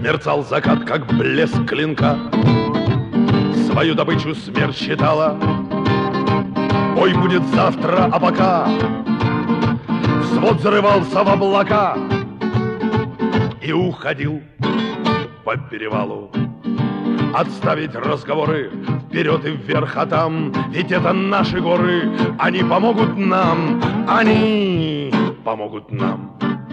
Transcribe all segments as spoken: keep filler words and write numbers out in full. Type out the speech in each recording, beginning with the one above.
Мерцал закат, как блеск клинка. Свою добычу смерть считала. Бой будет завтра, а пока взвод зарывался в облака и уходил по перевалу. Отставить разговоры вперед и вверх, а там ведь это наши горы. Они помогут нам, они помогут нам.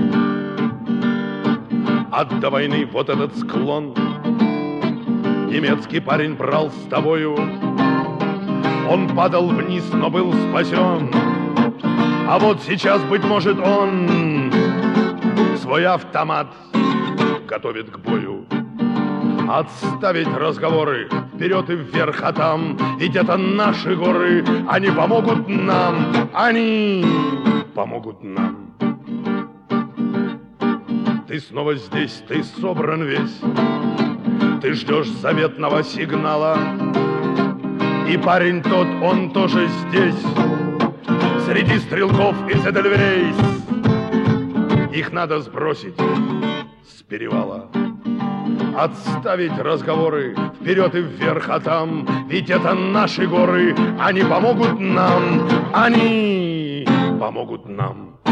Ад до войны вот этот склон немецкий парень брал с тобою. Он падал вниз, но был спасен. А вот сейчас, быть может, он свой автомат готовит к бою. Отставить разговоры вперед и вверх, а там ведь это наши горы. Они помогут нам, они помогут нам. Ты снова здесь, ты собран весь, ты ждешь заветного сигнала. И парень тот, он тоже здесь, среди стрелков из Эдельвейс. Их надо сбросить с перевала. Отставить разговоры вперед и вверх, а там ведь это наши горы. Они помогут нам, они помогут нам.